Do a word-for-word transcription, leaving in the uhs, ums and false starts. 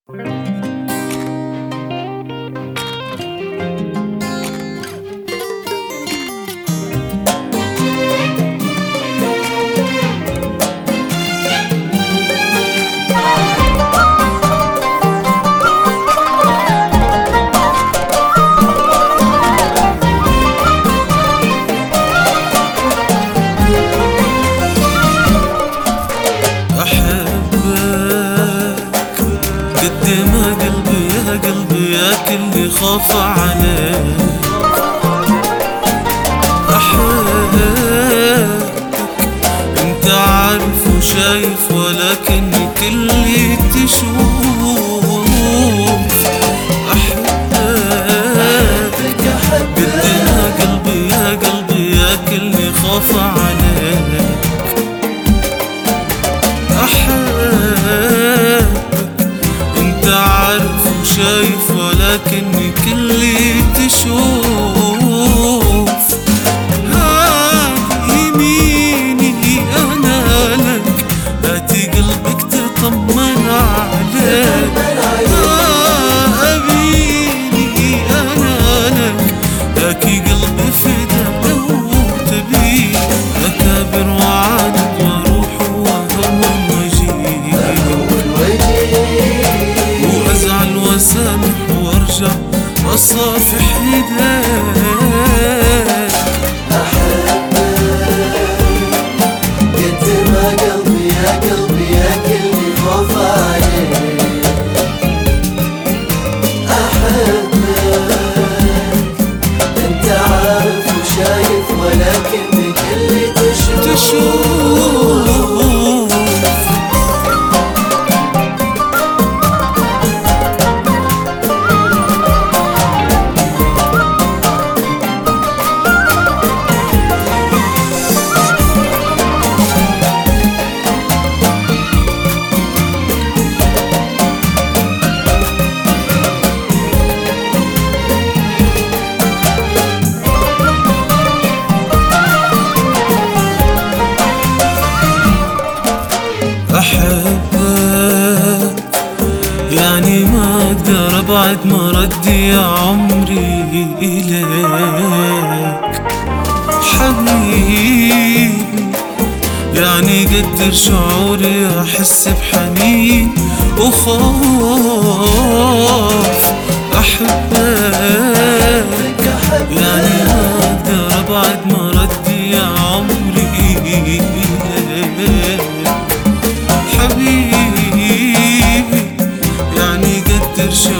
قد ما قلبي يا قلبي ياكلني خاف عليك. أحبك انت عارف وشايف ولكني كلي تشوف. أحبك قد ما قلبي يا قلبي ياكلني خاف عليك. أحبك انت عارف وشايف ولكني كلي تشوف. هذه يميني انا لك، هاتي قلبك تطمن عليك. ابيني انا لك، لكي قلبي فدا لو تبي. اكابر وعاند واروح واهون واجي، وازعل واسامح وارجع اصافح ايديك. أحبك قد ما قلبي يا قلبي ياكلني خوف عليك. أحبك انت عارف وشايف ولكني كلي تشوف. تشوف أحبك يعني ما أقدر أبعد مردي يا عمري إليك. حبيبي يعني قدر شعوري أحس بحنين وخوف. أحبك يعني ما أقدر أبعد مردي يا عمري إليك. حبيبي يعني قدر شعوري